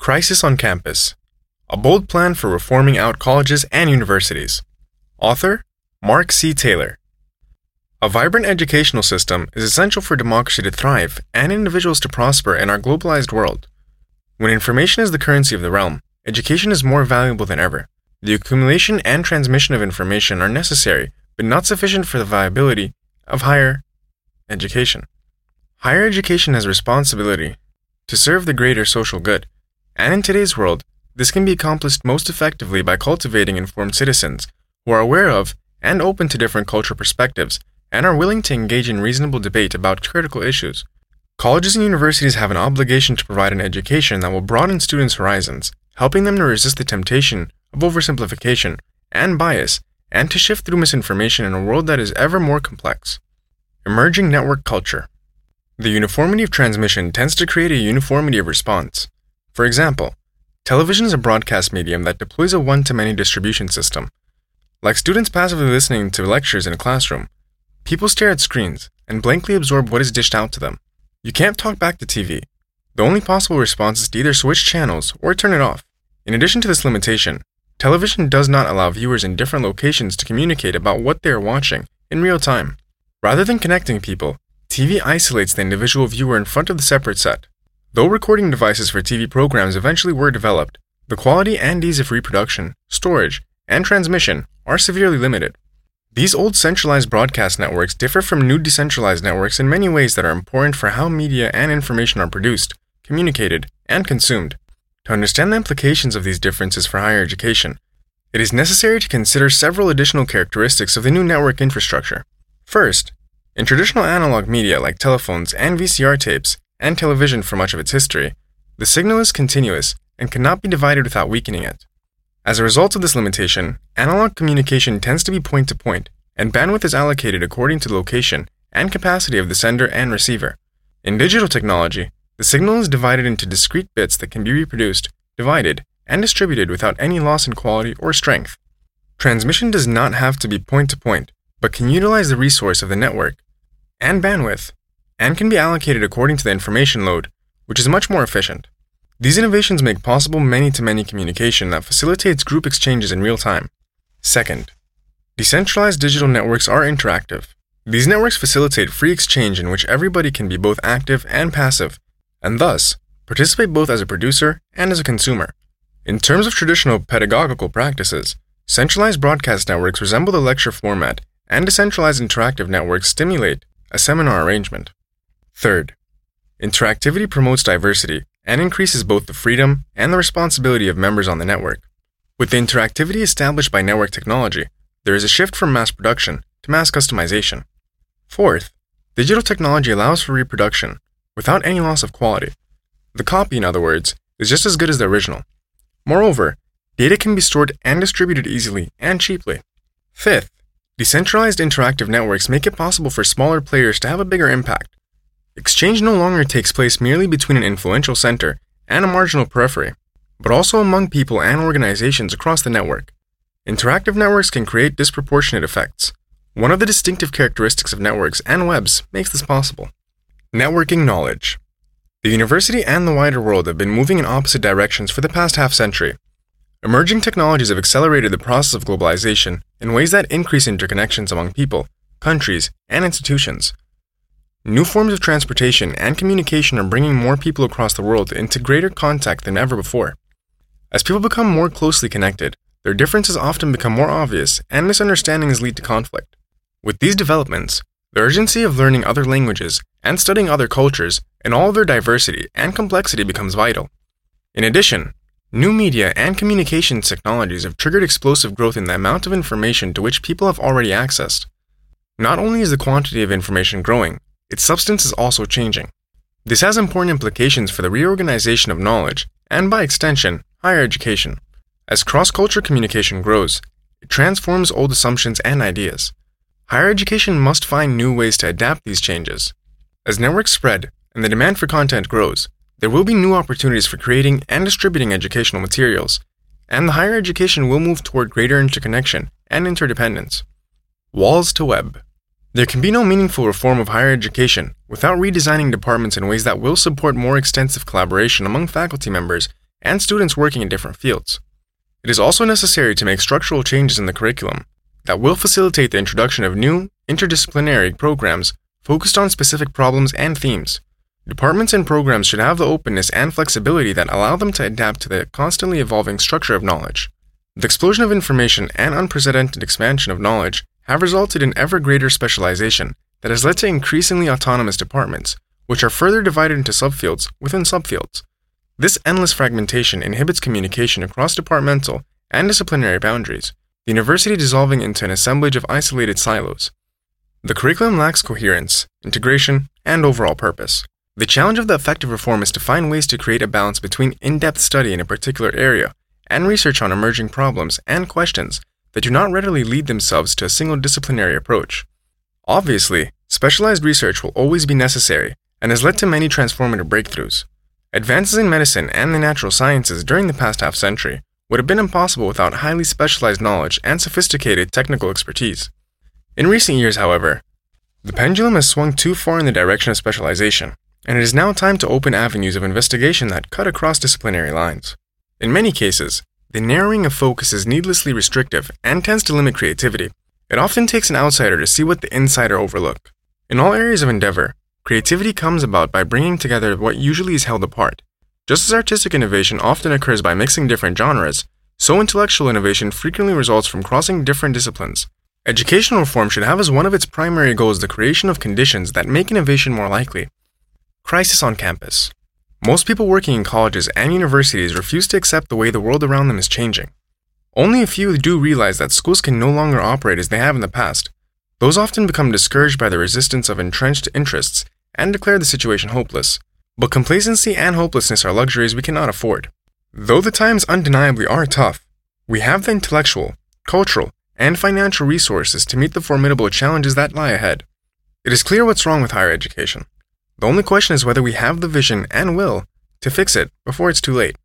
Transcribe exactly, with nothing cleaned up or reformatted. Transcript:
Crisis on Campus: A Bold Plan for Reforming Out Colleges and Universities. Author, Mark C. Taylor. A vibrant educational system is essential for democracy to thrive and individuals to prosper in our globalized world. When information is the currency of the realm, education is more valuable than ever. The accumulation and transmission of information are necessary, but not sufficient for the viability of higher education. Higher education has responsibility to serve the greater social good, and in today's world, this can be accomplished most effectively by cultivating informed citizens who are aware of and open to different cultural perspectives and are willing to engage in reasonable debate about critical issues. Colleges and universities have an obligation to provide an education that will broaden students' horizons, helping them to resist the temptation of oversimplification and bias, and to shift through misinformation in a world that is ever more complex. Emerging network culture. The uniformity of transmission tends to create a uniformity of response. For example, television is a broadcast medium that deploys a one-to-many distribution system. Like students passively listening to lectures in a classroom, people stare at screens and blankly absorb what is dished out to them. You can't talk back to T V. The only possible response is to either switch channels or turn it off. In addition to this limitation, television does not allow viewers in different locations to communicate about what they are watching in real time. Rather than connecting people, T V isolates the individual viewer in front of the separate set. Though recording devices for T V programs eventually were developed, the quality and ease of reproduction, storage, and transmission are severely limited. These old centralized broadcast networks differ from new decentralized networks in many ways that are important for how media and information are produced, communicated, and consumed. To understand the implications of these differences for higher education, it is necessary to consider several additional characteristics of the new network infrastructure. First, in traditional analog media like telephones and V C R tapes, and television for much of its history, the signal is continuous and cannot be divided without weakening it. As a result of this limitation, analog communication tends to be point-to-point, and bandwidth is allocated according to the location and capacity of the sender and receiver. In digital technology, the signal is divided into discrete bits that can be reproduced, divided, and distributed without any loss in quality or strength. Transmission does not have to be point-to-point, but can utilize the resource of the network and bandwidth, and can be allocated according to the information load, which is much more efficient. These innovations make possible many-to-many communication that facilitates group exchanges in real time. Second, decentralized digital networks are interactive. These networks facilitate free exchange in which everybody can be both active and passive, and thus participate both as a producer and as a consumer. In terms of traditional pedagogical practices, centralized broadcast networks resemble the lecture format, and decentralized interactive networks stimulate a seminar arrangement. Third, interactivity promotes diversity and increases both the freedom and the responsibility of members on the network. With the interactivity established by network technology, there is a shift from mass production to mass customization. Fourth, digital technology allows for reproduction without any loss of quality. The copy, in other words, is just as good as the original. Moreover, data can be stored and distributed easily and cheaply. Fifth, decentralized interactive networks make it possible for smaller players to have a bigger impact. Exchange no longer takes place merely between an influential center and a marginal periphery, but also among people and organizations across the network. Interactive networks can create disproportionate effects. One of the distinctive characteristics of networks and webs makes this possible. Networking knowledge. The university and the wider world have been moving in opposite directions for the past half-century. Emerging technologies have accelerated the process of globalization in ways that increase interconnections among people, countries, and institutions. New forms of transportation and communication are bringing more people across the world into greater contact than ever before. As people become more closely connected, their differences often become more obvious and misunderstandings lead to conflict. With these developments, the urgency of learning other languages and studying other cultures in all their diversity and complexity becomes vital. In addition, new media and communications technologies have triggered explosive growth in the amount of information to which people have already accessed. Not only is the quantity of information growing, its substance is also changing. This has important implications for the reorganization of knowledge, and by extension, higher education. As cross-cultural communication grows, it transforms old assumptions and ideas. Higher education must find new ways to adapt these changes. As networks spread and the demand for content grows, there will be new opportunities for creating and distributing educational materials, and the higher education will move toward greater interconnection and interdependence. Walls to web. There can be no meaningful reform of higher education without redesigning departments in ways that will support more extensive collaboration among faculty members and students working in different fields. It is also necessary to make structural changes in the curriculum that will facilitate the introduction of new, interdisciplinary programs focused on specific problems and themes. Departments and programs should have the openness and flexibility that allow them to adapt to the constantly evolving structure of knowledge. The explosion of information and unprecedented expansion of knowledge have resulted in ever greater specialization that has led to increasingly autonomous departments, which are further divided into subfields within subfields. This endless fragmentation inhibits communication across departmental and disciplinary boundaries, the university dissolving into an assemblage of isolated silos. The curriculum lacks coherence, integration, and overall purpose. The challenge of the effective reform is to find ways to create a balance between in-depth study in a particular area and research on emerging problems and questions that do not readily lead themselves to a single disciplinary approach. Obviously, specialized research will always be necessary and has led to many transformative breakthroughs. Advances in medicine and the natural sciences during the past half-century would have been impossible without highly specialized knowledge and sophisticated technical expertise. In recent years, however, the pendulum has swung too far in the direction of specialization, and it is now time to open avenues of investigation that cut across disciplinary lines. In many cases, the narrowing of focus is needlessly restrictive and tends to limit creativity. It often takes an outsider to see what the insider overlook. In all areas of endeavor, creativity comes about by bringing together what usually is held apart. Just as artistic innovation often occurs by mixing different genres, so intellectual innovation frequently results from crossing different disciplines. Educational reform should have as one of its primary goals the creation of conditions that make innovation more likely. Crisis on campus. Most people working in colleges and universities refuse to accept the way the world around them is changing. Only a few do realize that schools can no longer operate as they have in the past. Those often become discouraged by the resistance of entrenched interests and declare the situation hopeless. But complacency and hopelessness are luxuries we cannot afford. Though the times undeniably are tough, we have the intellectual, cultural, and financial resources to meet the formidable challenges that lie ahead. It is clear what's wrong with higher education. The only question is whether we have the vision and will to fix it before it's too late.